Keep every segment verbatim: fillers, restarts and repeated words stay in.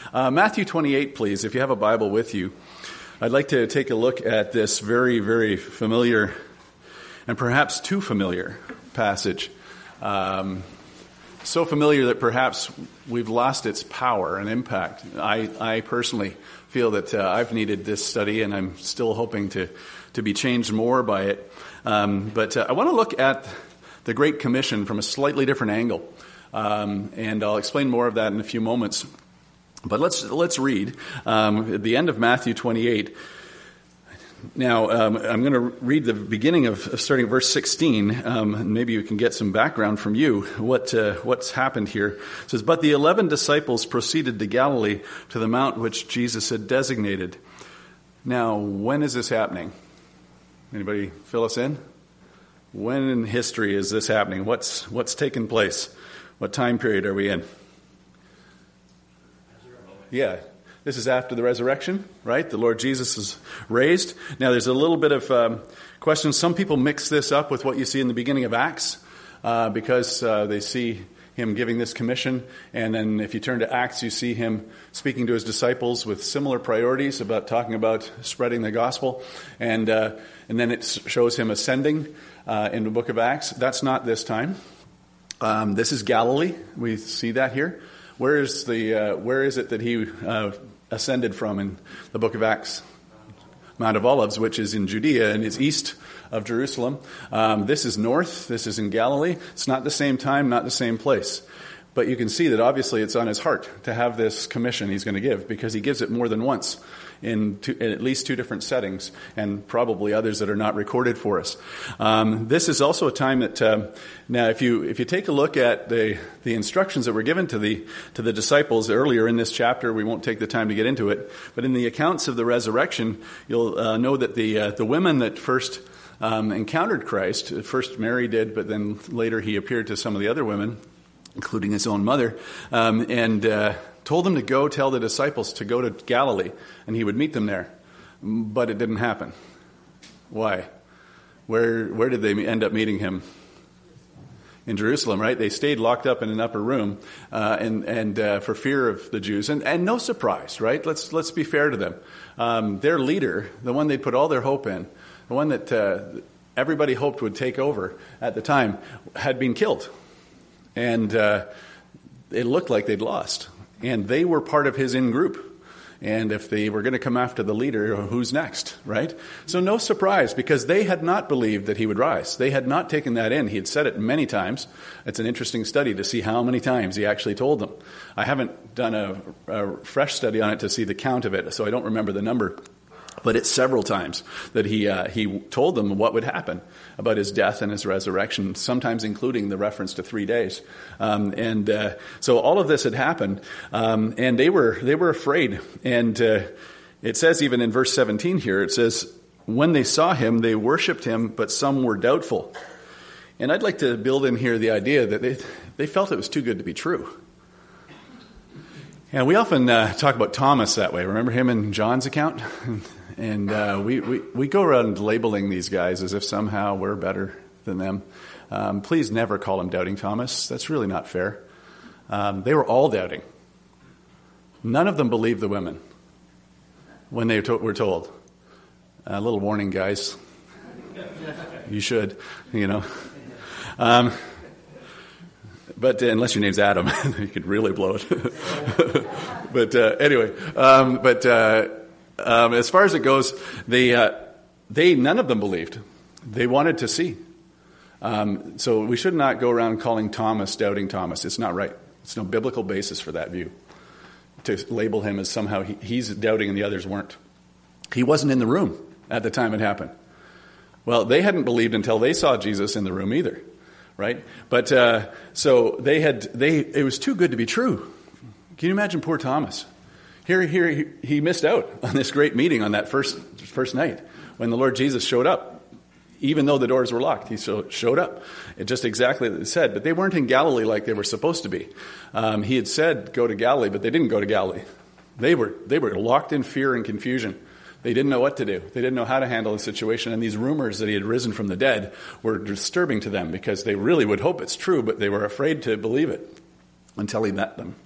Uh, Matthew twenty-eight, please, if you have a Bible with you. I'd like to take a look at this very, very familiar and perhaps too familiar passage. Um, so familiar that perhaps we've lost its power and impact. I, I personally feel that uh, I've needed this study, and I'm still hoping to, to be changed more by it. Um, but uh, I want to look at the Great Commission from a slightly different angle. Um, and I'll explain more of that in a few moments. But let's let's read um, at the end of Matthew twenty-eight. Now, um, I'm going to read the beginning of, of starting at verse sixteen. Um, and maybe you can get some background from you what uh, what's happened here. It says, "But the eleven disciples proceeded to Galilee, to the mount which Jesus had designated." Now, when is this happening? Anybody fill us in? When in history is this happening? What's what's taken place? What time period are we in? Yeah, this is after the resurrection, right? The Lord Jesus is raised. Now, there's a little bit of um, question. Some people mix this up with what you see in the beginning of Acts uh, because uh, they see him giving this commission. And then if you turn to Acts, you see him speaking to his disciples with similar priorities about talking about spreading the gospel. And uh, and then it shows him ascending uh, in the book of Acts. That's not this time. Um, this is Galilee. We see that here. Where is the uh, where is it that he uh, ascended from in the book of Acts? Mount of Olives, which is in Judea and is east of Jerusalem. Um, this is north. This is in Galilee. It's not the same time, not the same place. But you can see that obviously it's on his heart to have this commission he's going to give, because he gives it more than once in, two, in at least two different settings, and probably others that are not recorded for us. Um, this is also a time that uh, now, if you if you take a look at the the instructions that were given to the to the disciples earlier in this chapter, we won't take the time to get into it. But in the accounts of the resurrection, you'll uh, know that the uh, the women that first um, encountered Christ, first Mary did, but then later he appeared to some of the other women, including his own mother, um, and uh, told them to go tell the disciples to go to Galilee, and he would meet them there. But it didn't happen. Why? Where where did they end up meeting him? In Jerusalem, right? They stayed locked up in an upper room, uh, and and uh, for fear of the Jews, and and no surprise, right? Let's let's be fair to them. Um, their leader, the one they put all their hope in, the one that uh, everybody hoped would take over at the time, had been killed. And uh, it looked like they'd lost. And they were part of his in-group. And if they were going to come after the leader, who's next, right? So no surprise, because they had not believed that he would rise. They had not taken that in. He had said it many times. It's an interesting study to see how many times he actually told them. I haven't done a, a fresh study on it to see the count of it, so I don't remember the number. But it's several times that he uh, he told them what would happen about his death and his resurrection, sometimes including the reference to three days. Um, and uh, so all of this had happened, um, and they were they were afraid. And uh, it says even in verse seventeen here, it says, "When they saw him, they worshipped him, but some were doubtful." And I'd like to build in here the idea that they they felt it was too good to be true. And we often uh, talk about Thomas that way. Remember him in John's account? And uh, we, we, we go around labeling these guys as if somehow we're better than them. Um, please never call him Doubting Thomas. That's really not fair. Um, they were all doubting. None of them believed the women when they to- were told. A little warning, guys. You should, you know. Um, but uh, unless your name's Adam, you could really blow it. But uh, anyway, um, but... Uh, Um, as far as it goes, they, uh, they, none of them believed. They wanted to see. Um, so we should not go around calling Thomas Doubting Thomas. It's not right. There's no biblical basis for that view, to label him as somehow he, he's doubting and the others weren't. He wasn't in the room at the time it happened. Well, they hadn't believed until they saw Jesus in the room either, right? But uh, so they had. They it was too good to be true. Can you imagine poor Thomas? Here, here, he, he missed out on this great meeting on that first first night when the Lord Jesus showed up. Even though the doors were locked, he so, showed up. It just exactly as it said. But they weren't in Galilee like they were supposed to be. Um, he had said, go to Galilee, but they didn't go to Galilee. They were they were locked in fear and confusion. They didn't know what to do. They didn't know how to handle the situation. And these rumors that he had risen from the dead were disturbing to them, because they really would hope it's true, but they were afraid to believe it until he met them.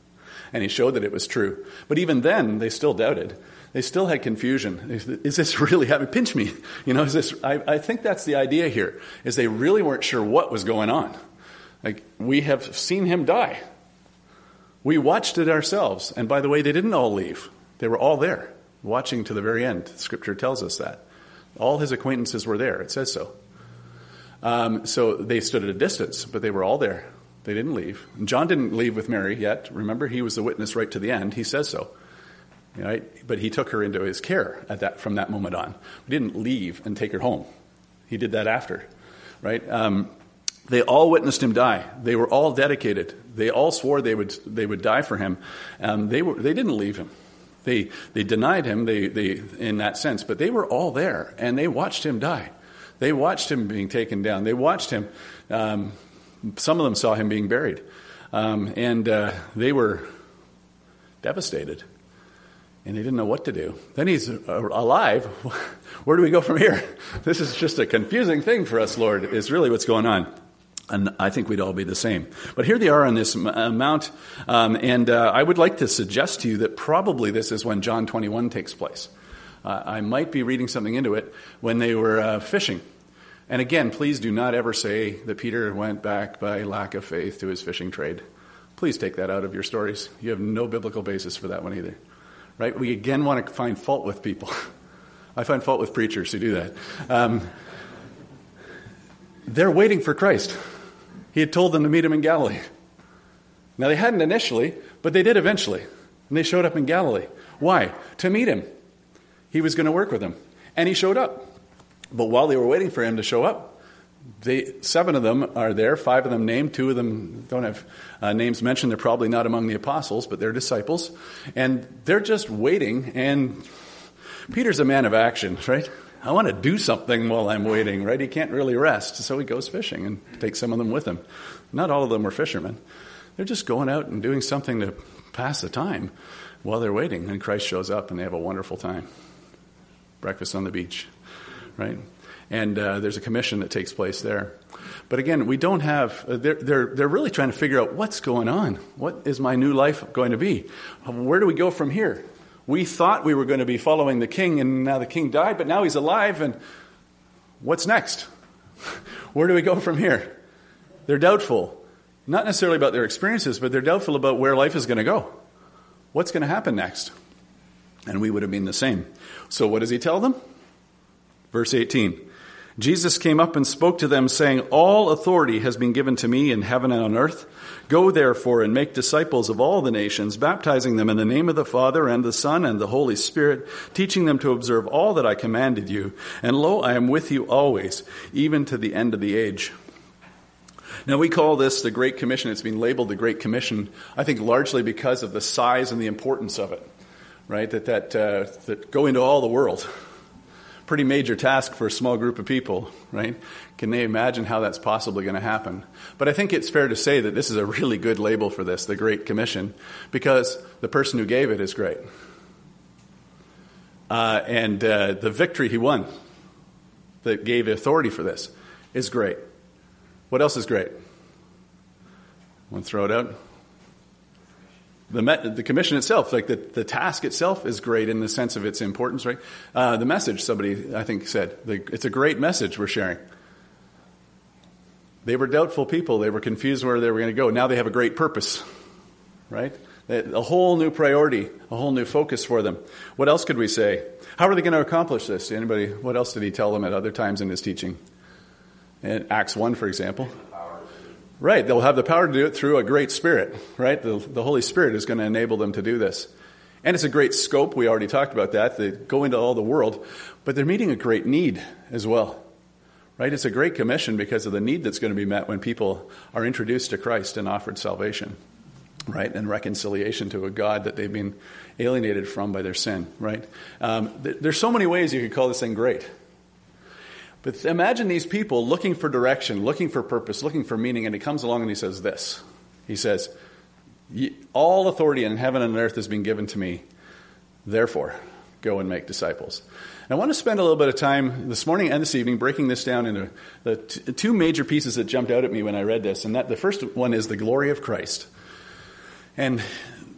And he showed that it was true. But even then, they still doubted. They still had confusion. Is this really happening? Pinch me. You know, is this? I, I think that's the idea here, is they really weren't sure what was going on. Like, we have seen him die. We watched it ourselves. And by the way, they didn't all leave. They were all there, watching to the very end. Scripture tells us that. All his acquaintances were there. It says so. Um, so they stood at a distance, but they were all there. They didn't leave. And John didn't leave with Mary yet. Remember, he was the witness right to the end. He says so. Right? But he took her into his care at that from that moment on. He didn't leave and take her home. He did that after. Right? Um, they all witnessed him die. They were all dedicated. They all swore they would they would die for him. Um, they were they didn't leave him. They they denied him. They they in that sense, but they were all there and they watched him die. They watched him being taken down. They watched him. Um, some of them saw him being buried, um, and uh, they were devastated. And they didn't know what to do. Then he's alive. Where do we go from here? This is just a confusing thing for us, Lord, is really what's going on. And I think we'd all be the same. But here they are on this mount. Um, and uh, I would like to suggest to you that probably this is when John twenty-one takes place. Uh, I might be reading something into it when they were uh, fishing. And again, please do not ever say that Peter went back by lack of faith to his fishing trade. Please take that out of your stories. You have no biblical basis for that one either. Right? We again want to find fault with people. I find fault with preachers who do that. Um, they're waiting for Christ. He had told them to meet him in Galilee. Now, they hadn't initially, but they did eventually. And they showed up in Galilee. Why? To meet him. He was going to work with them. And he showed up. But while they were waiting for him to show up, they, seven of them are there, five of them named, two of them don't have uh, names mentioned. They're probably not among the apostles, but they're disciples. And they're just waiting, and Peter's a man of action, right? I want to do something while I'm waiting, right? He can't really rest, so he goes fishing and takes some of them with him. Not all of them were fishermen. They're just going out and doing something to pass the time while they're waiting, and Christ shows up, and they have a wonderful time. Breakfast on the beach, right? And uh, there's a commission that takes place there. But again, we don't have, uh, they're, they're, they're really trying to figure out what's going on. What is my new life going to be? Where do we go from here? We thought we were going to be following the king, and now the king died, but now he's alive, and what's next? Where do we go from here? They're doubtful. Not necessarily about their experiences, but they're doubtful about where life is going to go. What's going to happen next? And we would have been the same. So what does he tell them? Verse eighteen. Jesus came up and spoke to them, saying, all authority has been given to me in heaven and on earth. Go therefore and make disciples of all the nations, baptizing them in the name of the Father and the Son and the Holy Spirit, teaching them to observe all that I commanded you. And lo, I am with you always, even to the end of the age. Now, we call this the Great Commission. It's been labeled the Great Commission, I think largely because of the size and the importance of it, right? That, that, uh, that go into all the world. Pretty major task for a small group of people, right? Can they imagine how that's possibly going to happen? But I think it's fair to say that this is a really good label for this, the Great Commission, because the person who gave it is great. Uh, and uh, the victory he won that gave authority for this is great. What else is great? Want to throw it out? The, met, the commission itself, like the, the task itself is great in the sense of its importance, right? Uh, the message, somebody, I think, said, the, it's a great message we're sharing. They were doubtful people. They were confused where they were going to go. Now they have a great purpose, right? A whole new priority, a whole new focus for them. What else could we say? How are they going to accomplish this? Anybody, what else did he tell them at other times in his teaching? In Acts one, for example. Right, they'll have the power to do it through a great Spirit, right? The, the Holy Spirit is going to enable them to do this. And it's a great scope. We already talked about that. They go into all the world. But they're meeting a great need as well, right? It's a great commission because of the need that's going to be met when people are introduced to Christ and offered salvation, right? And reconciliation to a God that they've been alienated from by their sin, right? Um, th- there's so many ways you could call this thing great. But imagine these people looking for direction, looking for purpose, looking for meaning, and he comes along and he says this. He says, all authority in heaven and earth has been given to me. Therefore, go and make disciples. And I want to spend a little bit of time this morning and this evening breaking this down into the t- two major pieces that jumped out at me when I read this. And that the first one is the glory of Christ. And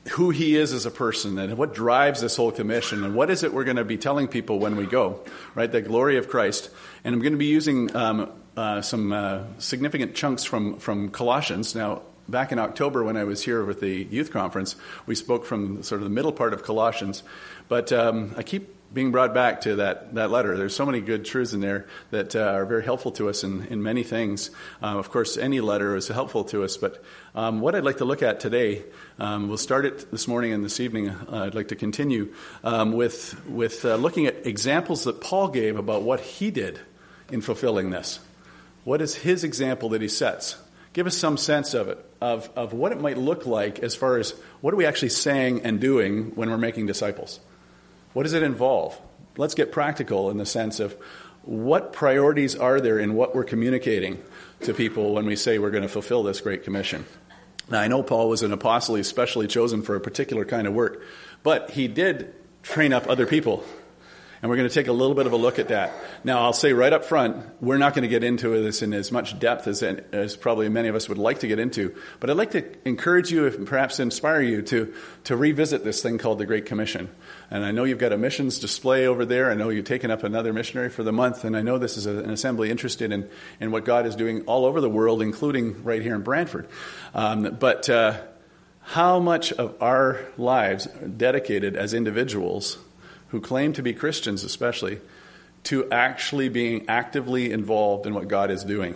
who he is as a person and what drives this whole commission and what is it we're going to be telling people when we go, right? The glory of Christ. And I'm going to be using um, uh, some uh, significant chunks from, from Colossians. Now, back in October when I was here with the youth conference, we spoke from sort of the middle part of Colossians. But um, I keep being brought back to that, that letter. There's so many good truths in there that uh, are very helpful to us in, in many things. Uh, of course, any letter is helpful to us. But um, what I'd like to look at today, um, we'll start it this morning and this evening. Uh, I'd like to continue um, with, with uh, looking at examples that Paul gave about what he did in fulfilling this. What is his example that he sets? Give us some sense of it, of, of what it might look like as far as what are we actually saying and doing when we're making disciples? What does it involve? Let's get practical in the sense of what priorities are there in what we're communicating to people when we say we're going to fulfill this Great Commission. Now, I know Paul was an apostle. He's specially chosen for a particular kind of work, but he did train up other people. And we're going to take a little bit of a look at that. Now, I'll say right up front, we're not going to get into this in as much depth as, as probably many of us would like to get into. But I'd like to encourage you, and perhaps inspire you, to, to revisit this thing called the Great Commission. And I know you've got a missions display over there. I know you've taken up another missionary for the month. And I know this is a, an assembly interested in, in what God is doing all over the world, including right here in Brantford. Um, but uh, how much of our lives are dedicated as individuals who claim to be Christians especially, to actually being actively involved in what God is doing?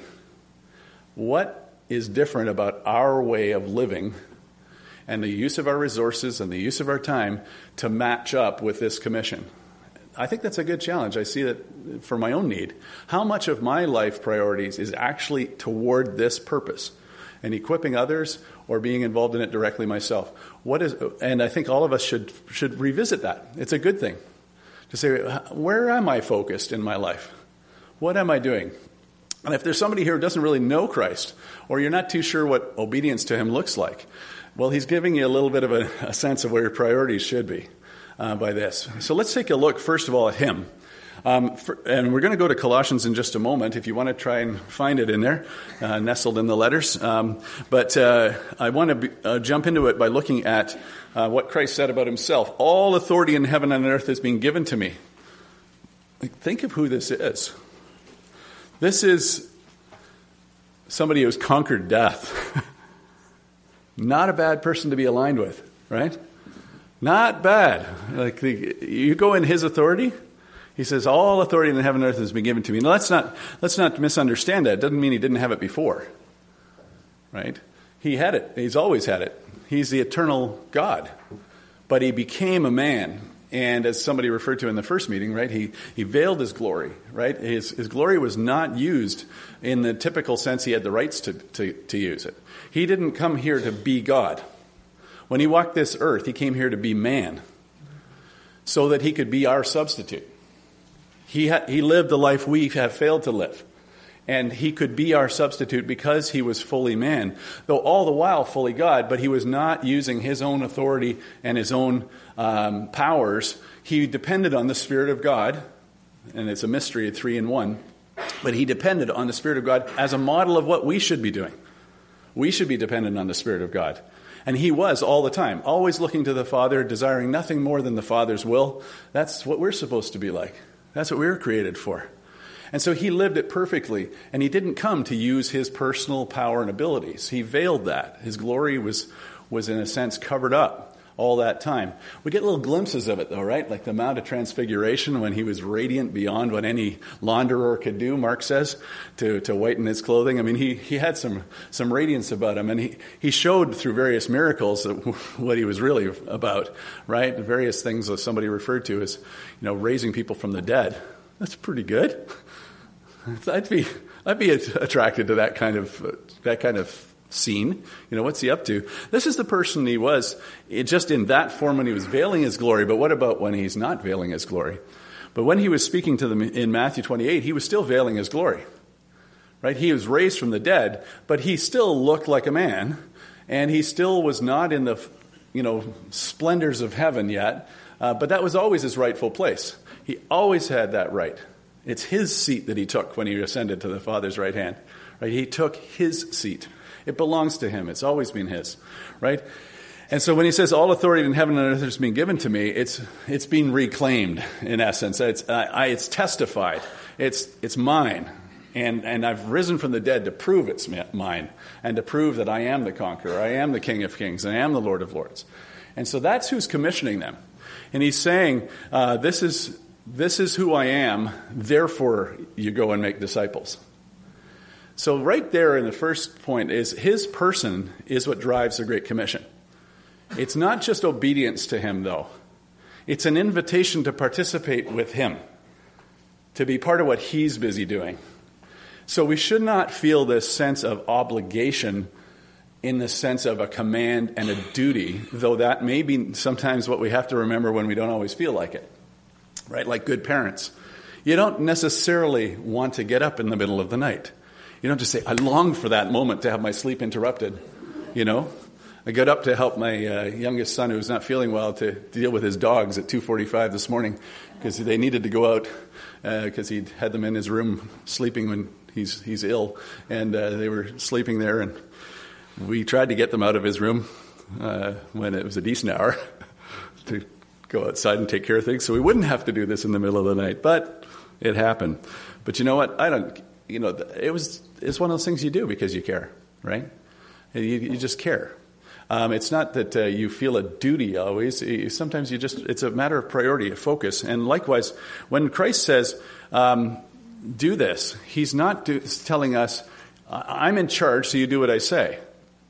What is different about our way of living and the use of our resources and the use of our time to match up with this commission? I think that's a good challenge. I see that for my own need. How much of my life priorities is actually toward this purpose and equipping others or being involved in it directly myself? What is, and I think all of us should should revisit that. It's a good thing to say, where am I focused in my life? What am I doing? And if there's somebody here who doesn't really know Christ, or you're not too sure what obedience to him looks like, well, he's giving you a little bit of a, a sense of where your priorities should be uh, by this. So let's take a look, first of all, at him. Um, for, and we're going to go to Colossians in just a moment, if you want to try and find it in there, uh, nestled in the letters. Um, but uh, I want to be, uh, jump into it by looking at uh, what Christ said about himself. All authority in heaven and on earth has been given to me. Like, think of who this is. This is somebody who's conquered death. Not a bad person to be aligned with, right? Not bad. Like the, you go in his authority. He says, all authority in heaven and earth has been given to me. Now, let's not, let's not misunderstand that. It doesn't mean he didn't have it before, right? He had it. He's always had it. He's the eternal God. But he became a man. And as somebody referred to in the first meeting, right, he, he veiled his glory, right? His, his glory was not used in the typical sense he had the rights to, to, to use it. He didn't come here to be God. When he walked this earth, he came here to be man so that he could be our substitute. He ha- he lived the life we have failed to live. And he could be our substitute because he was fully man, though all the while fully God, but he was not using his own authority and his own um, powers. He depended on the Spirit of God, and it's a mystery, three in one, but he depended on the Spirit of God as a model of what we should be doing. We should be dependent on the Spirit of God. And he was all the time, always looking to the Father, desiring nothing more than the Father's will. That's what we're supposed to be like. That's what we were created for. And so he lived it perfectly, and he didn't come to use his personal power and abilities. He veiled that. His glory was, was in a sense, covered up all that time. We get little glimpses of it, though, right? Like the Mount of Transfiguration when he was radiant beyond what any launderer could do, Mark says, to, to whiten his clothing. I mean, he, he had some, some radiance about him, and he, he showed through various miracles what he was really about, right? The various things that somebody referred to as, you know, raising people from the dead. That's pretty good. I'd be I'd be attracted to that kind of uh, that kind of scene. You know, what's he up to? This is the person he was, it, just in that form when he was veiling his glory. But what about when he's not veiling his glory? But when he was speaking to them in Matthew twenty-eight, he was still veiling his glory. Right? He was raised from the dead, but he still looked like a man, and he still was not in the, you know, splendors of heaven yet. Uh, but that was always his rightful place. He always had that right. It's his seat that he took when he ascended to the Father's right hand. Right? He took his seat. It belongs to him. It's always been his. Right? And so when he says all authority in heaven and earth has been given to me, it's it's being reclaimed in essence. It's I, I, it's testified. It's it's mine, and and I've risen from the dead to prove it's mine, and to prove that I am the conqueror, I am the King of Kings, and I am the Lord of Lords. And so that's who's commissioning them, and he's saying, uh, "This is this is who I am. Therefore, you go and make disciples." So right there in the first point is his person is what drives the Great Commission. It's not just obedience to him, though. It's an invitation to participate with him, to be part of what he's busy doing. So we should not feel this sense of obligation in the sense of a command and a duty, though that may be sometimes what we have to remember when we don't always feel like it, right? Like good parents. You don't necessarily want to get up in the middle of the night. You don't just say, I long for that moment to have my sleep interrupted, you know? I got up to help my uh, youngest son, who was not feeling well, to, to deal with his dogs at two forty-five this morning because they needed to go out because uh, he'd had them in his room sleeping when he's he's ill, and uh, they were sleeping there. And we tried to get them out of his room uh, when it was a decent hour to go outside and take care of things, so we wouldn't have to do this in the middle of the night. But it happened. But you know what? I don't. You know, it was it's one of those things you do because you care, right? You, you just care. Um, it's not that uh, you feel a duty always. Sometimes you just, it's a matter of priority, a focus. And likewise, when Christ says, um, do this, he's not do, telling us, I'm in charge, so you do what I say.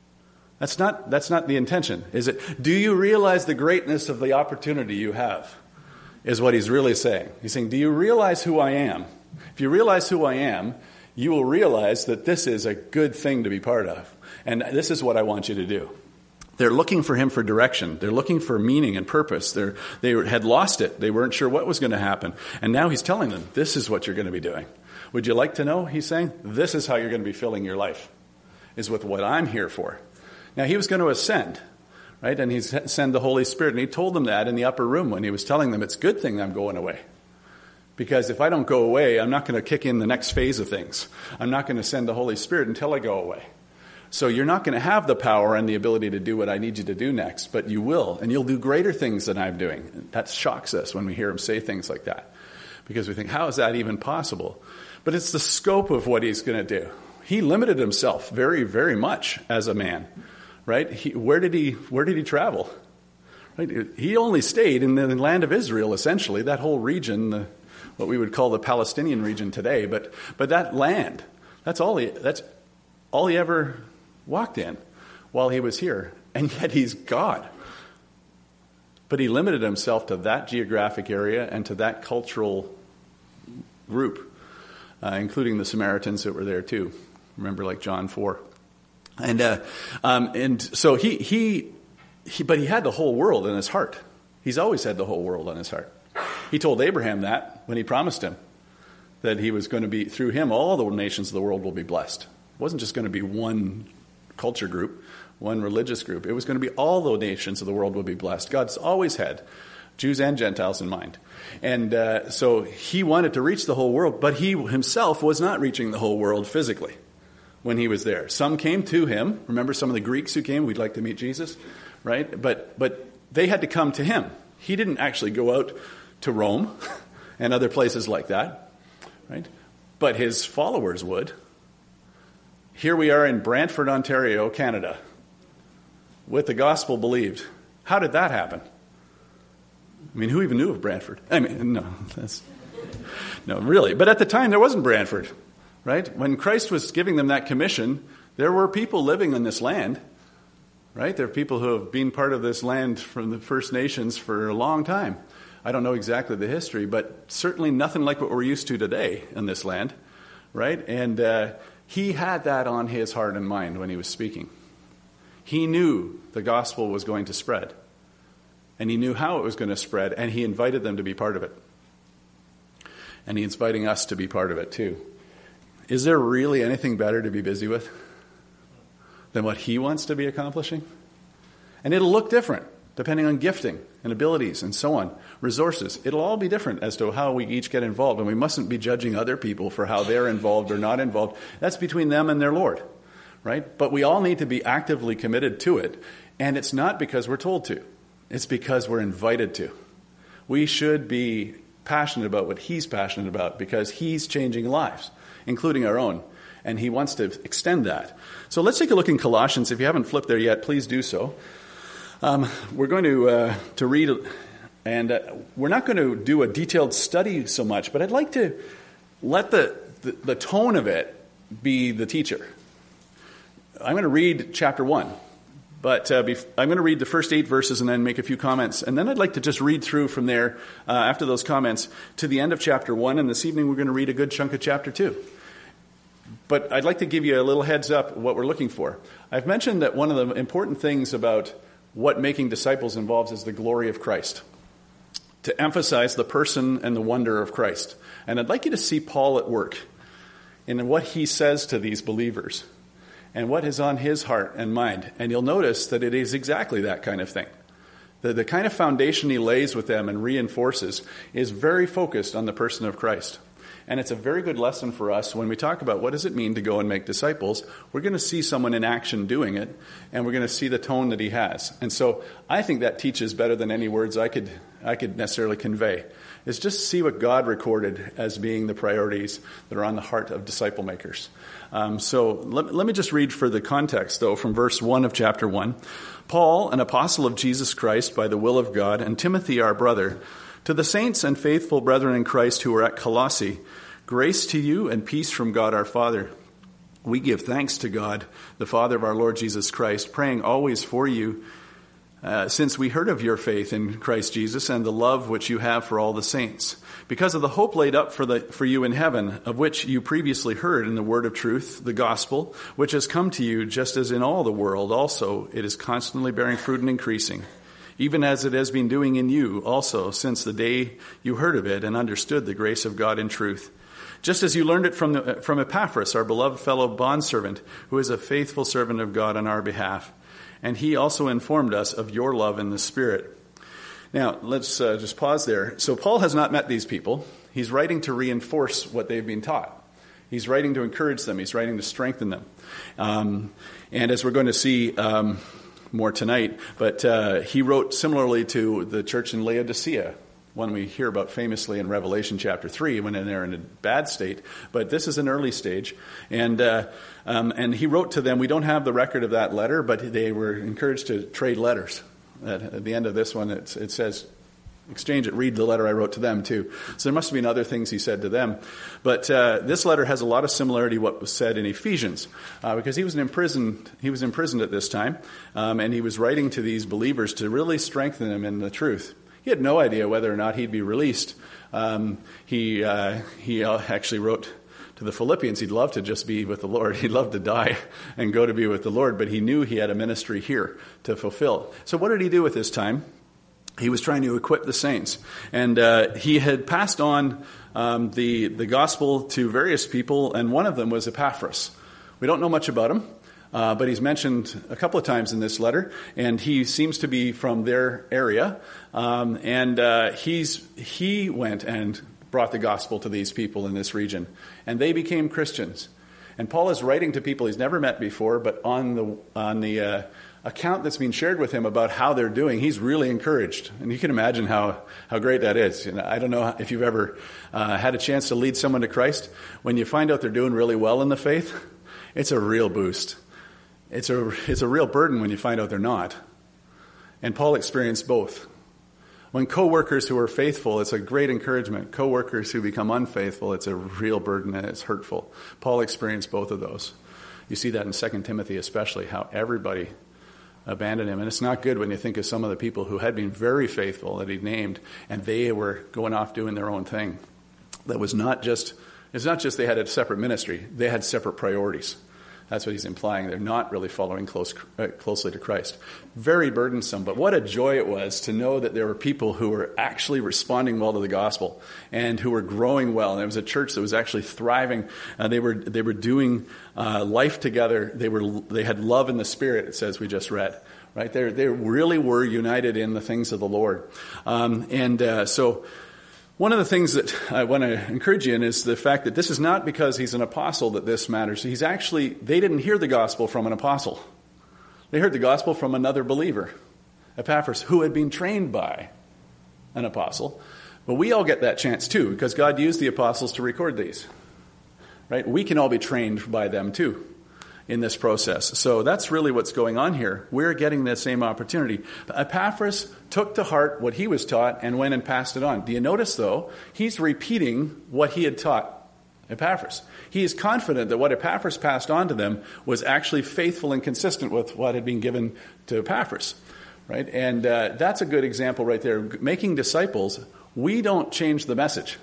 That's not, that's not the intention, is it? Do you realize the greatness of the opportunity you have, is what he's really saying. He's saying, do you realize who I am? If you realize who I am, you will realize that this is a good thing to be part of. And this is what I want you to do. They're looking for him for direction. They're looking for meaning and purpose. They're, they had lost it. They weren't sure what was going to happen. And now he's telling them, this is what you're going to be doing. Would you like to know? He's saying, this is how you're going to be filling your life, is with what I'm here for. Now, he was going to ascend, right? And he's send the Holy Spirit. And he told them that in the upper room when he was telling them, it's a good thing I'm going away. Because if I don't go away, I'm not going to kick in the next phase of things. I'm not going to send the Holy Spirit until I go away. So you're not going to have the power and the ability to do what I need you to do next, but you will, and you'll do greater things than I'm doing. That shocks us when we hear him say things like that, because we think, how is that even possible? But it's the scope of what he's going to do. He limited himself very, very much as a man, right? He, where did he, where did he travel? Right? He only stayed in the land of Israel, essentially, that whole region, the, what we would call the Palestinian region today, but but that land, that's all he, that's all he ever walked in while he was here, and yet he's God. But he limited himself to that geographic area and to that cultural group, uh, including the Samaritans that were there too. Remember, like John four, and uh, um, and so he, he he, but he had the whole world in his heart. He's always had the whole world on his heart. He told Abraham that when he promised him that he was going to be, through him, all the nations of the world will be blessed. It wasn't just going to be one culture group, one religious group. It was going to be all the nations of the world will be blessed. God's always had Jews and Gentiles in mind. And uh, so he wanted to reach the whole world, but he himself was not reaching the whole world physically when he was there. Some came to him. Remember some of the Greeks who came? We'd like to meet Jesus, right? But but they had to come to him. He didn't actually go out to Rome and other places like that, right? But his followers would. Here we are in Brantford, Ontario, Canada, with the gospel believed. How did that happen? I mean, who even knew of Brantford? I mean, no, that's, no, really. But at the time, there wasn't Brantford, right? When Christ was giving them that commission, there were people living in this land, right? There are people who have been part of this land from the First Nations for a long time. I don't know exactly the history, but certainly nothing like what we're used to today in this land, right? And uh, he had that on his heart and mind when he was speaking. He knew the gospel was going to spread, and he knew how it was going to spread, and he invited them to be part of it. And he's inviting us to be part of it too. Is there really anything better to be busy with than what he wants to be accomplishing? And it'll look different depending on gifting and abilities and so on, resources. It'll all be different as to how we each get involved, and we mustn't be judging other people for how they're involved or not involved. That's between them and their Lord, right? But we all need to be actively committed to it And it's not because we're told to. It's because we're invited to. We should be passionate about what he's passionate about because he's changing lives, including our own. And he wants to extend that. So let's take a look in Colossians. If you haven't flipped there yet, please do so. Um, we're going to uh, to read, and uh, we're not going to do a detailed study so much, but I'd like to let the, the, the tone of it be the teacher. I'm going to read chapter one. But uh, bef- I'm going to read the first eight verses and then make a few comments. And then I'd like to just read through from there, uh, after those comments, to the end of chapter one. And this evening we're going to read a good chunk of chapter two. But I'd like to give you a little heads up what we're looking for. I've mentioned that one of the important things about what making disciples involves is the glory of Christ. To emphasize the person and the wonder of Christ. And I'd like you to see Paul at work in what he says to these believers. And what is on his heart and mind. And you'll notice that it is exactly that kind of thing. The, the kind of foundation he lays with them and reinforces is very focused on the person of Christ. And it's a very good lesson for us when we talk about what does it mean to go and make disciples. We're going to see someone in action doing it, and we're going to see the tone that he has. And so I think that teaches better than any words I could I could necessarily convey. Is just see what God recorded as being the priorities that are on the heart of disciple makers. Um, so let, let me just read for the context, though, from verse one of chapter one. Paul, an apostle of Jesus Christ by the will of God, and Timothy, our brother, to the saints and faithful brethren in Christ who are at Colossae, grace to you and peace from God our Father. We give thanks to God, the Father of our Lord Jesus Christ, praying always for you, Uh, since we heard of your faith in Christ Jesus and the love which you have for all the saints, because of the hope laid up for the for you in heaven, of which you previously heard in the word of truth, the gospel, which has come to you just as in all the world. Also, it is constantly bearing fruit and increasing, even as it has been doing in you also since the day you heard of it and understood the grace of God in truth. Just as you learned it from the, from Epaphras, our beloved fellow bondservant, who is a faithful servant of God on our behalf. And he also informed us of your love in the Spirit. Now, let's uh, just pause there. So Paul has not met these people. He's writing to reinforce what they've been taught. He's writing to encourage them. He's writing to strengthen them. Um, and as we're going to see um, more tonight, but uh, he wrote similarly to the church in Laodicea, one we hear about famously in Revelation chapter three, when they're in a bad state. But this is an early stage. And uh, um, and he wrote to them. We don't have the record of that letter, but they were encouraged to trade letters. At, at the end of this one, it, it says, exchange it, read the letter I wrote to them too. So there must have been other things he said to them. But uh, this letter has a lot of similarity to what was said in Ephesians, uh, because he was imprisoned, he was imprisoned at this time, um, and he was writing to these believers to really strengthen them in the truth. He had no idea whether or not he'd be released. Um, he uh, he actually wrote to the Philippians he'd love to just be with the Lord. He'd love to die and go to be with the Lord, but he knew he had a ministry here to fulfill. So what did he do with his time? He was trying to equip the saints. And uh, he had passed on um, the, the gospel to various people, and one of them was Epaphras. We don't know much about him. Uh, but he's mentioned a couple of times in this letter, and he seems to be from their area. Um, and uh, he's he went and brought the gospel to these people in this region, and they became Christians. And Paul is writing to people he's never met before, but on the on the uh, account that's been shared with him about how they're doing, he's really encouraged. And you can imagine how, how great that is. You know, I don't know if you've ever uh, had a chance to lead someone to Christ. When you find out they're doing really well in the faith, it's a real boost. It's a it's a real burden when you find out they're not. And Paul experienced both. When co-workers who are faithful, it's a great encouragement. Co-workers who become unfaithful, it's a real burden and it's hurtful. Paul experienced both of those. You see that in Second Timothy especially, how everybody abandoned him. And it's not good when you think of some of the people who had been very faithful that he named, and they were going off doing their own thing. That was not just, it's not just they had a separate ministry, they had separate priorities. That's what he's implying. They're not really following close, uh, closely to Christ. Very burdensome, but what a joy it was to know that there were people who were actually responding well to the gospel and who were growing well. And it was a church that was actually thriving. Uh, they were they were doing uh, life together. They were they had love in the Spirit, it says we just read. Right? They they really were united in the things of the Lord. Um, and uh, so... One of the things that I want to encourage you in is the fact that this is not because he's an apostle that this matters. He's actually, they didn't hear the gospel from an apostle. They heard the gospel from another believer, Epaphras, who had been trained by an apostle. But we all get that chance too, because God used the apostles to record these. Right? We can all be trained by them too in this process. So that's really what's going on here. We're getting that same opportunity. Epaphras took to heart what he was taught and went and passed it on. Do you notice, though, he's repeating what he had taught Epaphras. He is confident that what Epaphras passed on to them was actually faithful and consistent with what had been given to Epaphras. Right? And uh, that's a good example right there. Making disciples, we don't change the message.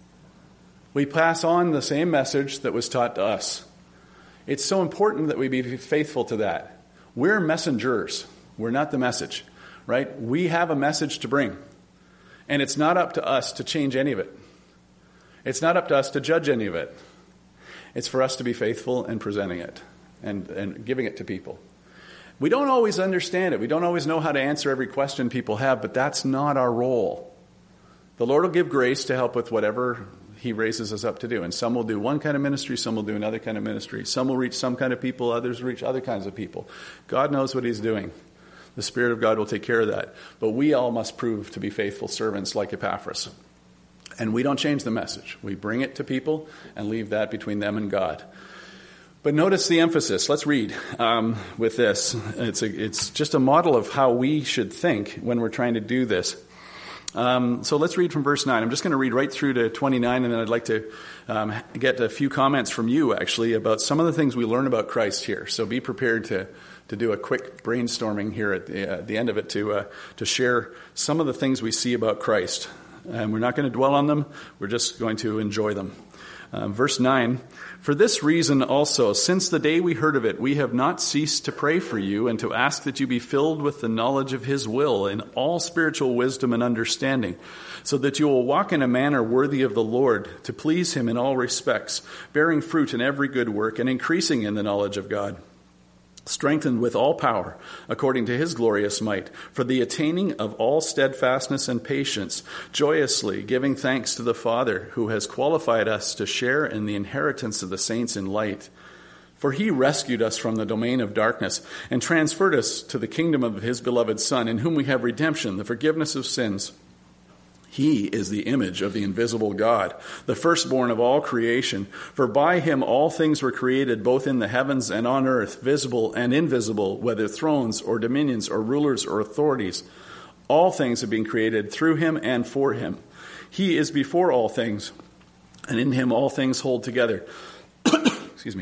We pass on the same message that was taught to us. It's so important that we be faithful to that. We're messengers. We're not the message, right? We have a message to bring. And it's not up to us to change any of it. It's not up to us to judge any of it. It's for us to be faithful in presenting it and, and giving it to people. We don't always understand it. We don't always know how to answer every question people have, but that's not our role. The Lord will give grace to help with whatever he raises us up to do. And some will do one kind of ministry, some will do another kind of ministry. Some will reach some kind of people, others reach other kinds of people. God knows what he's doing. The Spirit of God will take care of that. But we all must prove to be faithful servants like Epaphras. And we don't change the message. We bring it to people and leave that between them and God. But notice the emphasis. Let's read um, with this. It's a, it's just a model of how we should think when we're trying to do this. Um, so let's read from verse nine. I'm just going to read right through to twenty-nine, and then I'd like to um, get a few comments from you, actually, about some of the things we learn about Christ here. So be prepared to to do a quick brainstorming here at the, uh, the end of it to uh, to share some of the things we see about Christ. And we're not going to dwell on them. We're just going to enjoy them. Um, verse nine, for this reason also, since the day we heard of it, we have not ceased to pray for you and to ask that you be filled with the knowledge of his will in all spiritual wisdom and understanding, so that you will walk in a manner worthy of the Lord, to please him in all respects, bearing fruit in every good work and increasing in the knowledge of God, strengthened with all power, according to his glorious might, for the attaining of all steadfastness and patience, joyously giving thanks to the Father, who has qualified us to share in the inheritance of the saints in light. For he rescued us from the domain of darkness and transferred us to the kingdom of his beloved Son, in whom we have redemption, the forgiveness of sins. He is the image of the invisible God, the firstborn of all creation. For by him all things were created, both in the heavens and on earth, visible and invisible, whether thrones or dominions or rulers or authorities. All things have been created through him and for him. He is before all things, and in him all things hold together. Excuse me.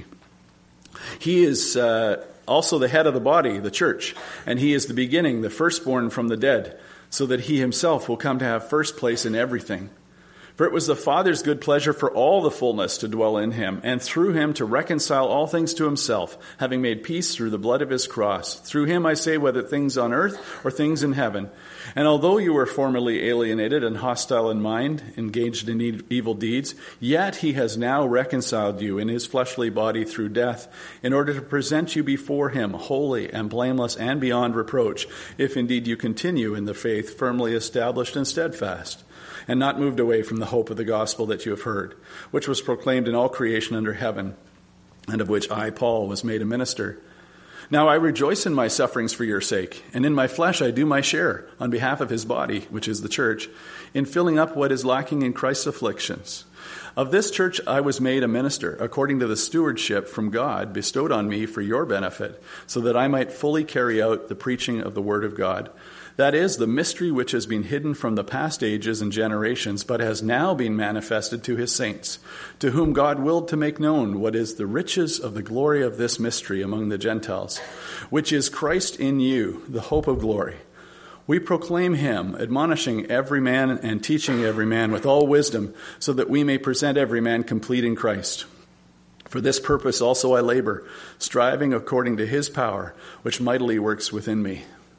He is uh, also the head of the body, the church, and he is the beginning, the firstborn from the dead, so that he himself will come to have first place in everything. For it was the Father's good pleasure for all the fullness to dwell in him, and through him to reconcile all things to himself, having made peace through the blood of his cross. Through him, I say, whether things on earth or things in heaven. And although you were formerly alienated and hostile in mind, engaged in evil deeds, yet he has now reconciled you in his fleshly body through death, in order to present you before him holy and blameless and beyond reproach, if indeed you continue in the faith firmly established and steadfast, and not moved away from the hope of the gospel that you have heard, which was proclaimed in all creation under heaven, and of which I, Paul, was made a minister. Now I rejoice in my sufferings for your sake, and in my flesh I do my share, on behalf of his body, which is the church, in filling up what is lacking in Christ's afflictions. Of this church I was made a minister, according to the stewardship from God bestowed on me for your benefit, so that I might fully carry out the preaching of the word of God. That is, the mystery which has been hidden from the past ages and generations, but has now been manifested to his saints, to whom God willed to make known what is the riches of the glory of this mystery among the Gentiles, which is Christ in you, the hope of glory. We proclaim him, admonishing every man and teaching every man with all wisdom, so that we may present every man complete in Christ. For this purpose also I labor, striving according to his power, which mightily works within me.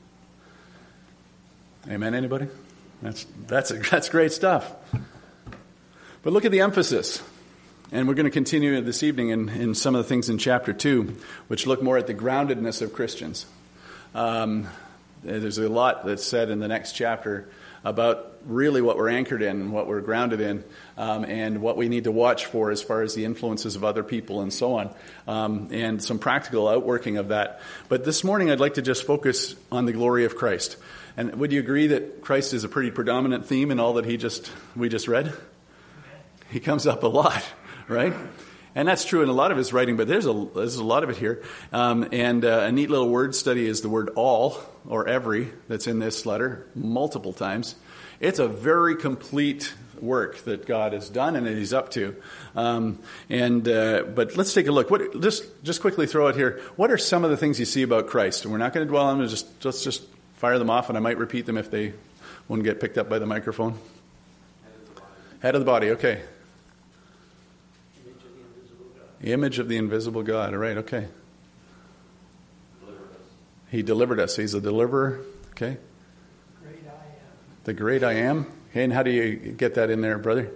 Amen, anybody? That's that's that's great stuff. But look at the emphasis. And we're going to continue this evening in, in some of the things in chapter two, which look more at the groundedness of Christians. Um, there's a lot that's said in the next chapter about really what we're anchored in, what we're grounded in, um, and what we need to watch for as far as the influences of other people and so on, um, and some practical outworking of that. But this morning I'd like to just focus on the glory of Christ. And would you agree that Christ is a pretty predominant theme in all that he just we just read? He comes up a lot, right? And that's true in a lot of his writing, but there's a there's a lot of it here. Um, and uh, a neat little word study is the word all, or every, that's in this letter multiple times. It's a very complete work that God has done and that he's up to. Um, and uh, but let's take a look. What just just quickly throw out here, what are some of the things you see about Christ? And we're not going to dwell on them, just let's just fire them off, and I might repeat them if they won't get picked up by the microphone. Head of the body, okay. Image of the invisible God. All right, okay. He delivered us. He's a deliverer. Okay. Great I am. The great I am. Okay, and how do you get that in there, brother?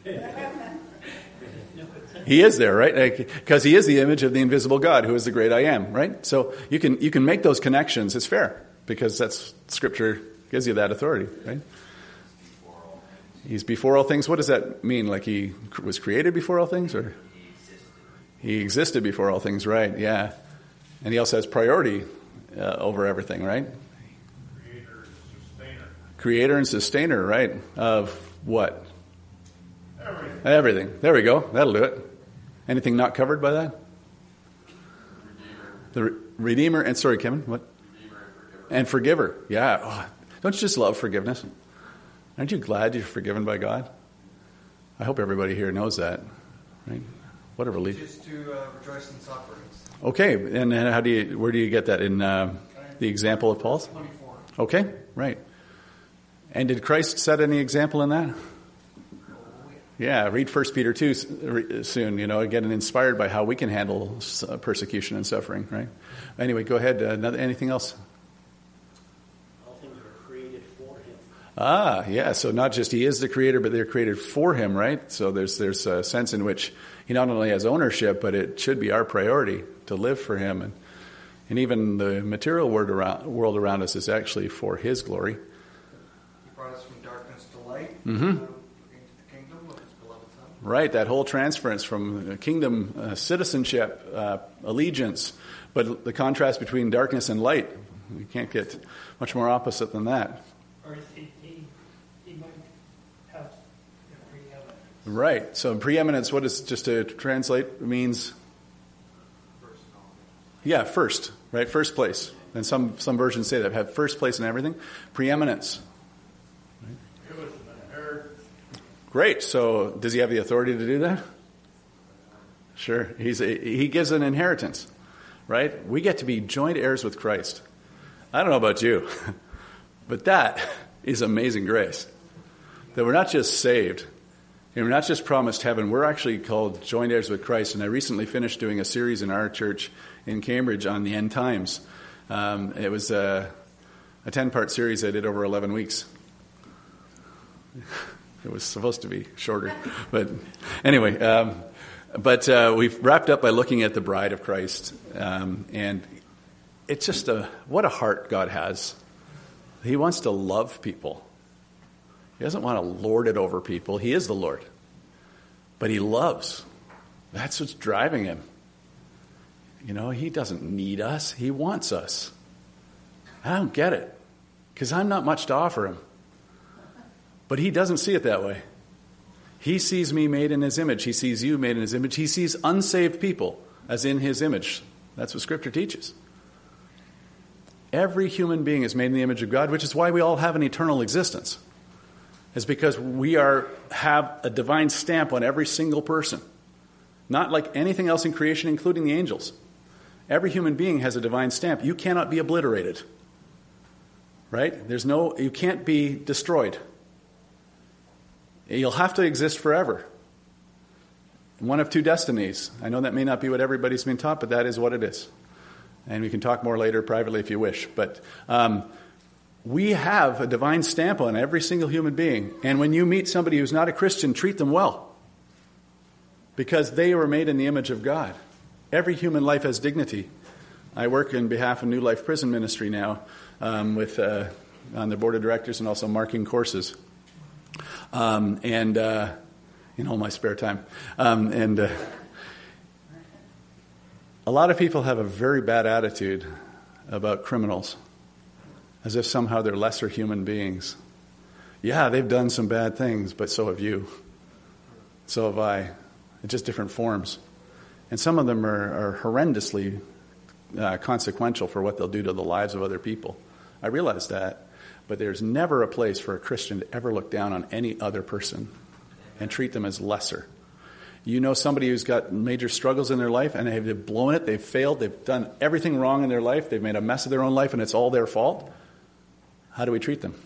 He is there, right? Because he is the image of the invisible God, who is the great I am, right? So you can you can make those connections. It's fair, because that's Scripture gives you that authority, right? He's before all things. What does that mean? Like he was created before all things, or? He existed before all things, right? Yeah. And he also has priority uh, over everything, right? Creator and sustainer. Creator and sustainer, right? Of what? Everything. Everything. There we go. That'll do it. Anything not covered by that? Redeemer. The re- Redeemer and, sorry, Kevin, what? Redeemer And forgiver. Yeah. Oh, don't you just love forgiveness? Aren't you glad you're forgiven by God? I hope everybody here knows that, right? What a relief. Just to uh, rejoice in sufferings. Okay, and then how do you? Where do you get that in uh, the example of Paul's? twenty-four. Okay, right. And did Christ set any example in that? Yeah, read First Peter two soon. You know, getting inspired by how we can handle persecution and suffering. Right. Anyway, go ahead. Uh, anything else? All things are created for him. Ah, yeah. So not just he is the creator, but they're created for him, right? So there's there's a sense in which he not only has ownership, but it should be our priority to live for him. And and even the material world around, world around us is actually for his glory. He brought us from darkness to light, Mm-hmm. uh, into the kingdom of his beloved Son. Right, that whole transference from kingdom uh, citizenship, uh, allegiance, but the contrast between darkness and light, you can't get much more opposite than that. Or he, he, he might have the preeminence. Right, so preeminence, what is, just to translate, means? First in all. Yeah, first, right, first place. And some, some versions say that, have first place in everything. Preeminence. It was an inheritance. Great, so does he have the authority to do that? Sure, He's a, he gives an inheritance, right? We get to be joint heirs with Christ. I don't know about you, but that is amazing grace. That we're not just saved, and we're not just promised heaven, we're actually called joint heirs with Christ. And I recently finished doing a series in our church in Cambridge on the end times. Um, it was a, a ten-part series I did over eleven weeks. It was supposed to be shorter, but anyway, um, but uh, we've wrapped up by looking at the bride of Christ, um, and it's just a what a heart God has. He wants to love people. He doesn't want to lord it over people. He is the Lord, but he loves. That's what's driving him. You know, he doesn't need us. He wants us. I don't get it, because I'm not much to offer him. But he doesn't see it that way. He sees me made in his image. He sees you made in his image. He sees unsaved people as in his image. That's what Scripture teaches. Every human being is made in the image of God, which is why we all have an eternal existence. It's because we are have a divine stamp on every single person. Not like anything else in creation, including the angels. Every human being has a divine stamp. You cannot be obliterated. Right? There's no, you can't be destroyed. You'll have to exist forever. One of two destinies. I know that may not be what everybody's been taught, but that is what it is. And we can talk more later privately if you wish. But um, we have a divine stamp on every single human being. And when you meet somebody who's not a Christian, treat them well. Because they were made in the image of God. Every human life has dignity. I work on behalf of New Life Prison Ministry now um, with uh, on the board of directors and also marking courses. Um, and uh, in all my spare time. Um, and uh, a lot of people have a very bad attitude about criminals, as if somehow they're lesser human beings. Yeah, they've done some bad things, but so have you. So have I. In just different forms. And some of them are, are horrendously uh, consequential for what they'll do to the lives of other people. I realize that. But there's never a place for a Christian to ever look down on any other person and treat them as lesser. You know somebody who's got major struggles in their life and they've blown it, they've failed, they've done everything wrong in their life, they've made a mess of their own life and it's all their fault. How do we treat them?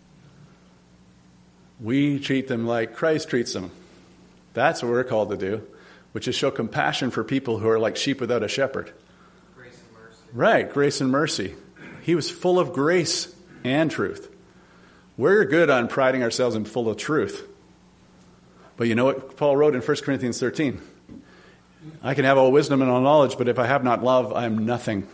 We treat them like Christ treats them. That's what we're called to do, which is show compassion for people who are like sheep without a shepherd. Grace and mercy. Right, grace and mercy. He was full of grace and truth. We're good on priding ourselves in full of truth. But you know what Paul wrote in First Corinthians thirteen? I can have all wisdom and all knowledge, but if I have not love, I am nothing.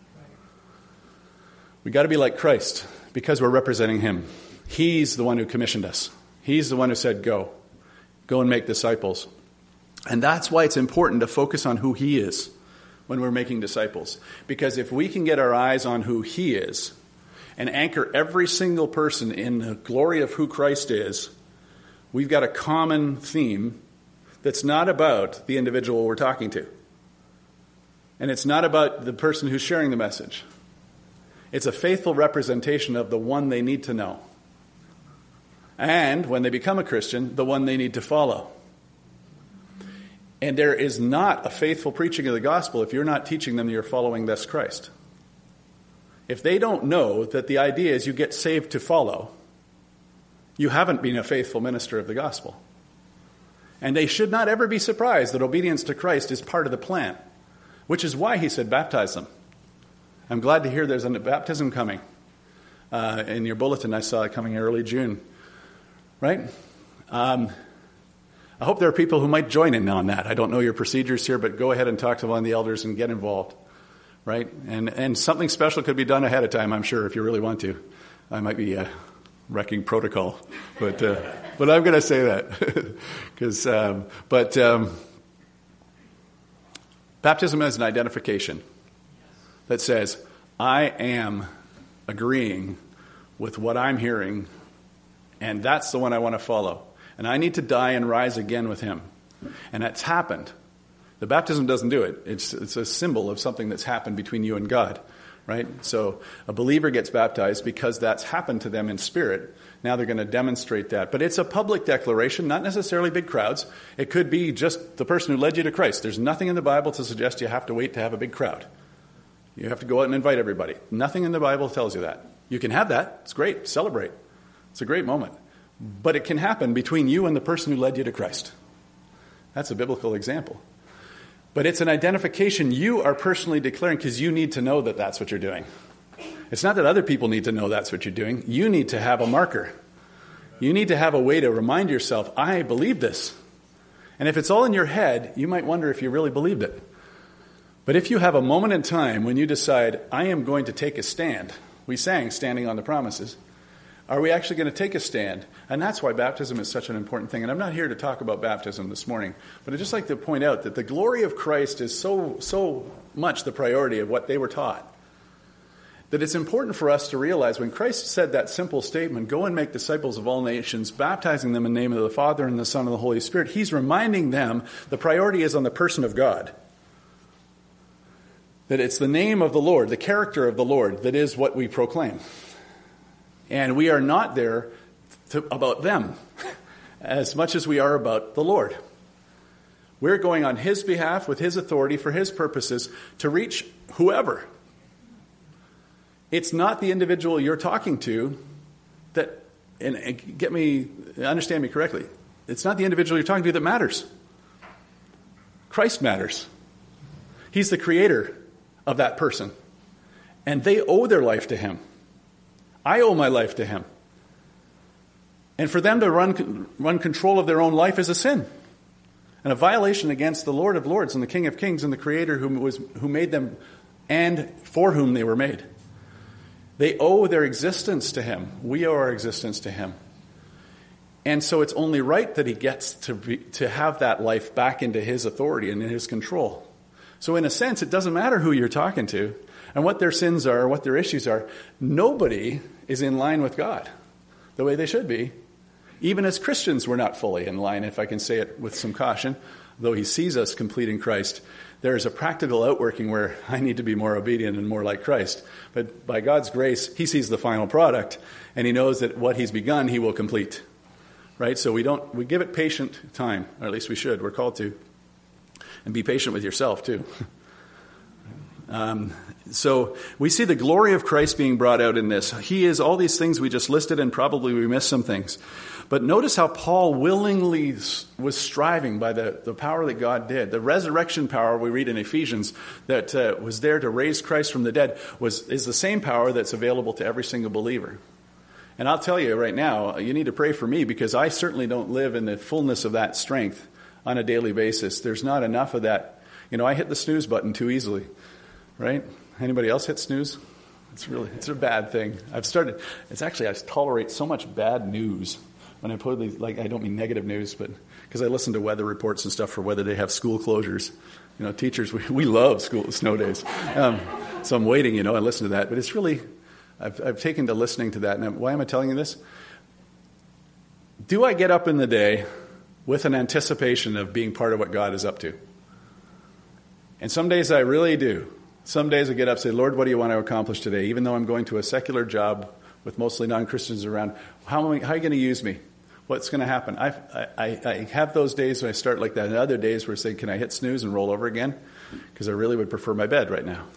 We got to be like Christ because we're representing him. He's the one who commissioned us. He's the one who said, go. Go and make disciples. And that's why it's important to focus on who he is when we're making disciples. Because if we can get our eyes on who he is and anchor every single person in the glory of who Christ is, we've got a common theme that's not about the individual we're talking to. And it's not about the person who's sharing the message. It's a faithful representation of the one they need to know. And when they become a Christian, the one they need to follow. And there is not a faithful preaching of the gospel if you're not teaching them that you're following this Christ. If they don't know that the idea is you get saved to follow, you haven't been a faithful minister of the gospel. And they should not ever be surprised that obedience to Christ is part of the plan, which is why he said baptize them. I'm glad to hear there's a baptism coming. Uh, in your bulletin, I saw it coming early June. Right? Um, I hope there are people who might join in on that. I don't know your procedures here, but go ahead and talk to one of the elders and get involved. Right? And and something special could be done ahead of time, I'm sure, if you really want to. I might be uh, wrecking protocol, but uh, but I'm going to say that. Because um, but um, baptism is an identification that says, I am agreeing with what I'm hearing, and that's the one I want to follow. And I need to die and rise again with him. And that's happened. The baptism doesn't do it. It's it's a symbol of something that's happened between you and God, right? So a believer gets baptized because that's happened to them in spirit. Now they're going to demonstrate that. But it's a public declaration, not necessarily big crowds. It could be just the person who led you to Christ. There's nothing in the Bible to suggest you have to wait to have a big crowd. You have to go out and invite everybody. Nothing in the Bible tells you that. You can have that. It's great. Celebrate. It's a great moment. But it can happen between you and the person who led you to Christ. That's a biblical example. But it's an identification you are personally declaring because you need to know that that's what you're doing. It's not that other people need to know that's what you're doing. You need to have a marker. You need to have a way to remind yourself, I believe this. And if it's all in your head, you might wonder if you really believed it. But if you have a moment in time when you decide, I am going to take a stand. We sang Standing on the Promises. Are we actually going to take a stand? And that's why baptism is such an important thing. And I'm not here to talk about baptism this morning, but I'd just like to point out that the glory of Christ is so, so much the priority of what they were taught, that it's important for us to realize when Christ said that simple statement, go and make disciples of all nations, baptizing them in the name of the Father and the Son and the Holy Spirit, he's reminding them the priority is on the person of God. That it's the name of the Lord, the character of the Lord, that is what we proclaim. And we are not there to, about them as much as we are about the Lord. We're going on his behalf with his authority for his purposes to reach whoever. It's not the individual you're talking to that, and get me, understand me correctly, it's not the individual you're talking to that matters. Christ matters. He's the creator of that person. And they owe their life to him. I owe my life to him. And for them to run, run control of their own life is a sin. And a violation against the Lord of Lords and the King of Kings and the Creator who, was, who made them and for whom they were made. They owe their existence to him. We owe our existence to him. And so it's only right that he gets to be, to have that life back into his authority and in his control. So in a sense, it doesn't matter who you're talking to and what their sins are, or what their issues are. Nobody is in line with God the way they should be. Even as Christians, we're not fully in line, if I can say it with some caution. Though he sees us complete in Christ, there is a practical outworking where I need to be more obedient and more like Christ. But by God's grace, he sees the final product, and he knows that what he's begun, he will complete. Right? So we don't we give it patient time, or at least we should. We're called to. And be patient with yourself, too. um, so we see the glory of Christ being brought out in this. He is all these things we just listed, and probably we missed some things. But notice how Paul willingly was striving by the, the power that God did. The resurrection power we read in Ephesians that uh, was there to raise Christ from the dead was is the same power that's available to every single believer. And I'll tell you right now, you need to pray for me, because I certainly don't live in the fullness of that strength on a daily basis. There's not enough of that. You know, I hit the snooze button too easily, right? Anybody else hit snooze? It's really, it's a bad thing. I've started, it's actually, I tolerate so much bad news. When I put these, like, I don't mean negative news, but because I listen to weather reports and stuff for whether they have school closures. You know, teachers, we, we love school snow days. Um, so I'm waiting, you know, I listen to that. But it's really, I've, I've taken to listening to that. And why am I telling you this? Do I get up in the day with an anticipation of being part of what God is up to? And some days I really do. Some days I get up and say, Lord, what do you want to accomplish today? Even though I'm going to a secular job with mostly non-Christians around, how, am I, how are you going to use me? What's going to happen? I, I, I have those days when I start like that, and other days where I say, can I hit snooze and roll over again? Because I really would prefer my bed right now.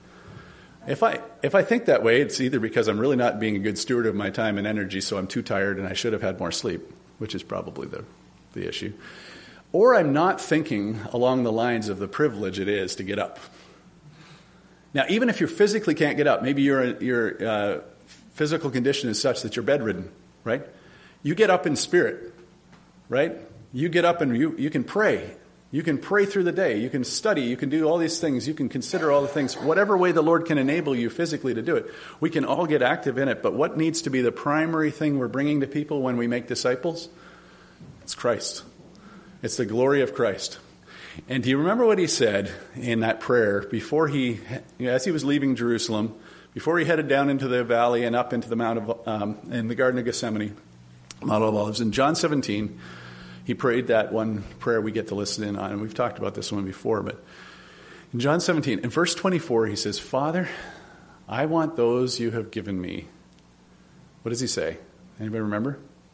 If I if I think that way, it's either because I'm really not being a good steward of my time and energy, so I'm too tired and I should have had more sleep, which is probably the, the issue. Or I'm not thinking along the lines of the privilege it is to get up. Now, even if you physically can't get up, maybe your your uh, physical condition is such that you're bedridden, right? You get up in spirit, right? You get up and you, you can pray. You can pray through the day. You can study. You can do all these things. You can consider all the things. Whatever way the Lord can enable you physically to do it, we can all get active in it. But what needs to be the primary thing we're bringing to people when we make disciples? It's Christ. It's the glory of Christ. And do you remember what he said in that prayer before he, as he was leaving Jerusalem, before he headed down into the valley and up into the Mount of, um, in the Garden of Gethsemane, Mount of Olives. In John seventeen, he prayed that one prayer we get to listen in on, and we've talked about this one before, but in John seventeen, in verse twenty-four, he says, Father, I want those you have given me. What does he say? Anybody remember?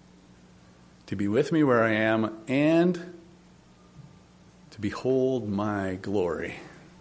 To be with me where I am and to behold my glory.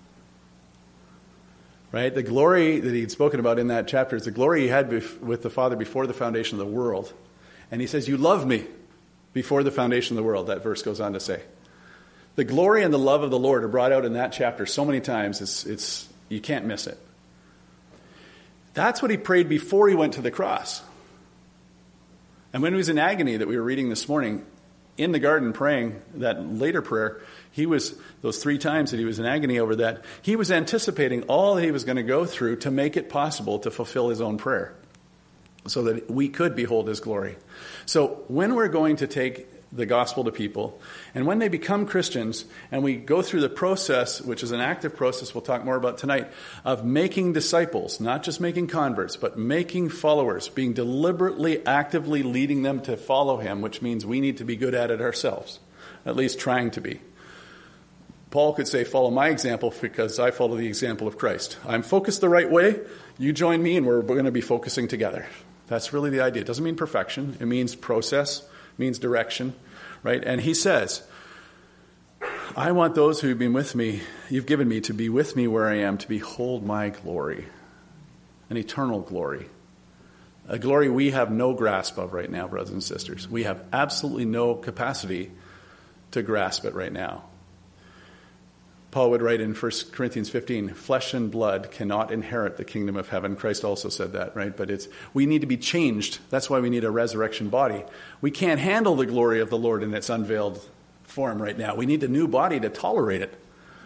Right? The glory that he'd spoken about in that chapter is the glory he had bef- with the Father before the foundation of the world. And he says, you love me before the foundation of the world, that verse goes on to say. The glory and the love of the Lord are brought out in that chapter so many times, it's, it's you can't miss it. That's what he prayed before he went to the cross. And when he was in agony that we were reading this morning, in the garden praying that later prayer, he was, those three times that he was in agony over that, he was anticipating all that he was going to go through to make it possible to fulfill his own prayer, so that we could behold his glory. So when we're going to take the gospel to people, and when they become Christians, and we go through the process, which is an active process we'll talk more about tonight, of making disciples, not just making converts, but making followers, being deliberately, actively leading them to follow him, which means we need to be good at it ourselves, at least trying to be. Paul could say, follow my example because I follow the example of Christ. I'm focused the right way. You join me and we're going to be focusing together. That's really the idea. It doesn't mean perfection. It means process, it means direction, right? And he says, I want those who've been with me, you've given me, to be with me where I am, to behold my glory, an eternal glory, a glory we have no grasp of right now, brothers and sisters. We have absolutely no capacity to grasp it right now. Paul would write in First Corinthians fifteen, flesh and blood cannot inherit the kingdom of heaven. Christ also said that, right? But it's we need to be changed. That's why we need a resurrection body. We can't handle the glory of the Lord in its unveiled form right now. We need a new body to tolerate it.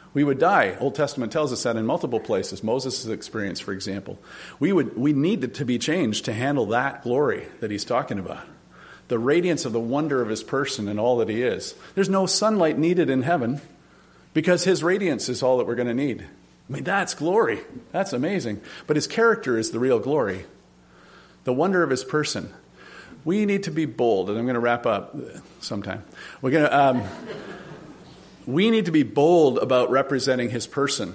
We would die. Old Testament tells us that in multiple places. Moses' experience, for example. We would we needed to be changed to handle that glory that he's talking about. The radiance of the wonder of his person and all that he is. There's no sunlight needed in heaven because his radiance is all that we're going to need. I mean, that's glory. That's amazing. But his character is the real glory. The wonder of his person. We need to be bold, and I'm going to wrap up sometime. We're going to... Um, We need to be bold about representing his person.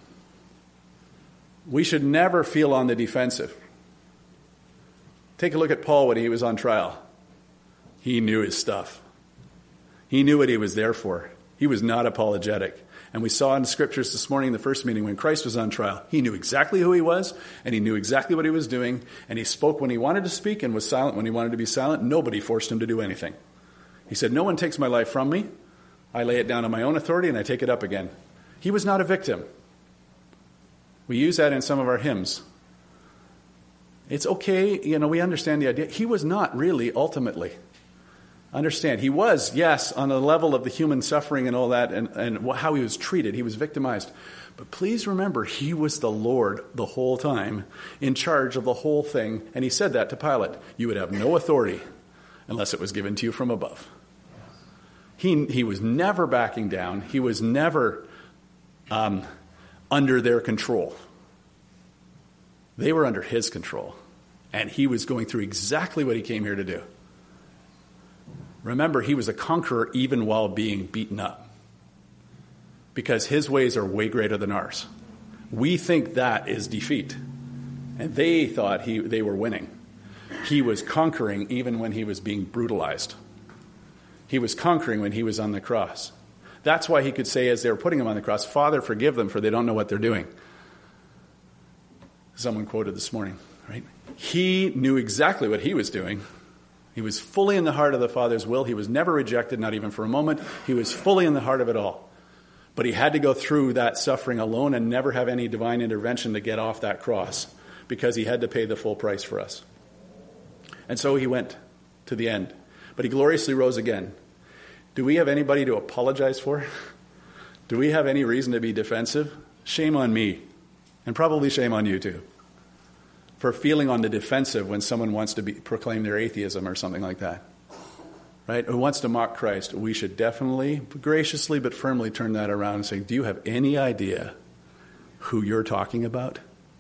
We should never feel on the defensive. Take a look at Paul when he was on trial. He knew his stuff. He knew what he was there for. He was not apologetic. And we saw in the scriptures this morning in the first meeting when Christ was on trial. He knew exactly who he was, and he knew exactly what he was doing, and he spoke when he wanted to speak and was silent when he wanted to be silent. Nobody forced him to do anything. He said, "No one takes my life from me. I lay it down on my own authority and I take it up again." He was not a victim. We use that in some of our hymns. It's okay, you know, we understand the idea. He was not really ultimately. Understand, he was, yes, on the level of the human suffering and all that and, and how he was treated. He was victimized. But please remember, he was the Lord the whole time, in charge of the whole thing. And he said that to Pilate. You would have no authority unless it was given to you from above. He he was never backing down. He was never um, under their control. They were under his control. And he was going through exactly what he came here to do. Remember, he was a conqueror even while being beaten up. Because his ways are way greater than ours. We think that is defeat. And they thought he they were winning. He was conquering even when he was being brutalized. He was conquering when he was on the cross. That's why he could say as they were putting him on the cross, "Father, forgive them, for they don't know what they're doing." Someone quoted this morning, right? He knew exactly what he was doing. He was fully in the heart of the Father's will. He was never rejected, not even for a moment. He was fully in the heart of it all. But he had to go through that suffering alone and never have any divine intervention to get off that cross because he had to pay the full price for us. And so he went to the end. But he gloriously rose again. Do we have anybody to apologize for? Do we have any reason to be defensive? Shame on me. And probably shame on you too. For feeling on the defensive when someone wants to be, proclaim their atheism or something like that. Right? Who wants to mock Christ. We should definitely, graciously but firmly turn that around and say, do you have any idea who you're talking about?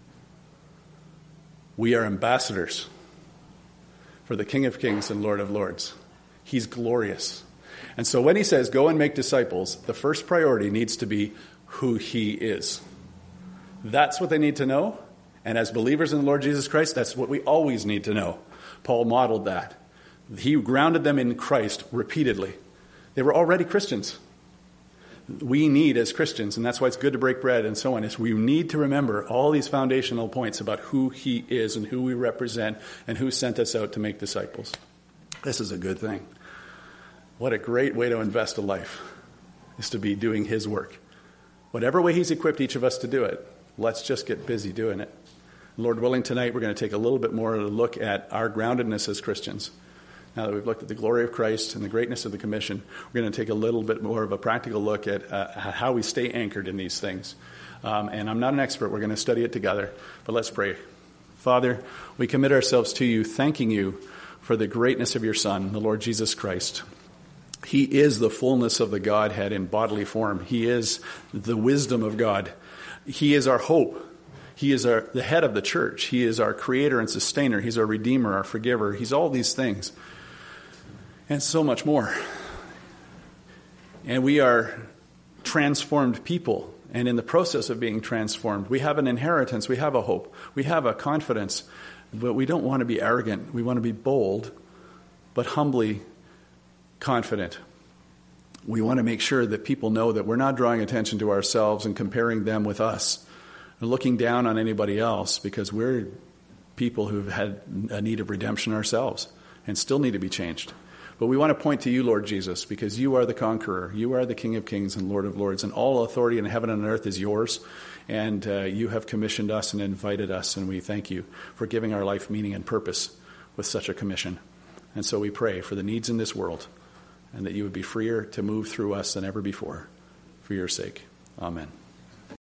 We are ambassadors for the King of Kings and Lord of Lords. He's glorious. And so when he says, go and make disciples, the first priority needs to be who he is. That's what they need to know. And as believers in the Lord Jesus Christ, that's what we always need to know. Paul modeled that. He grounded them in Christ repeatedly. They were already Christians. We need as Christians, and that's why it's good to break bread and so on, is we need to remember all these foundational points about who he is and who we represent and who sent us out to make disciples. This is a good thing. What a great way to invest a life, is to be doing his work. Whatever way he's equipped each of us to do it, let's just get busy doing it. Lord willing, tonight we're going to take a little bit more of a look at our groundedness as Christians. Now that we've looked at the glory of Christ and the greatness of the commission, we're going to take a little bit more of a practical look at uh, how we stay anchored in these things. Um, and I'm not an expert. We're going to study it together. But let's pray. Father, we commit ourselves to you, thanking you for the greatness of your Son, the Lord Jesus Christ. He is the fullness of the Godhead in bodily form. He is the wisdom of God. He is our hope. He is our, the head of the church. He is our creator and sustainer. He's our redeemer, our forgiver. He's all these things. And so much more. And we are transformed people. And in the process of being transformed, we have an inheritance. We have a hope. We have a confidence. But we don't want to be arrogant. We want to be bold, but humbly confident. We want to make sure that people know that we're not drawing attention to ourselves and comparing them with us, and looking down on anybody else, because we're people who've had a need of redemption ourselves and still need to be changed. But we want to point to you, Lord Jesus, because you are the conqueror. You are the King of Kings and Lord of Lords, and all authority in heaven and earth is yours. And uh, you have commissioned us and invited us, and we thank you for giving our life meaning and purpose with such a commission. And so we pray for the needs in this world, and that you would be freer to move through us than ever before, for your sake. Amen.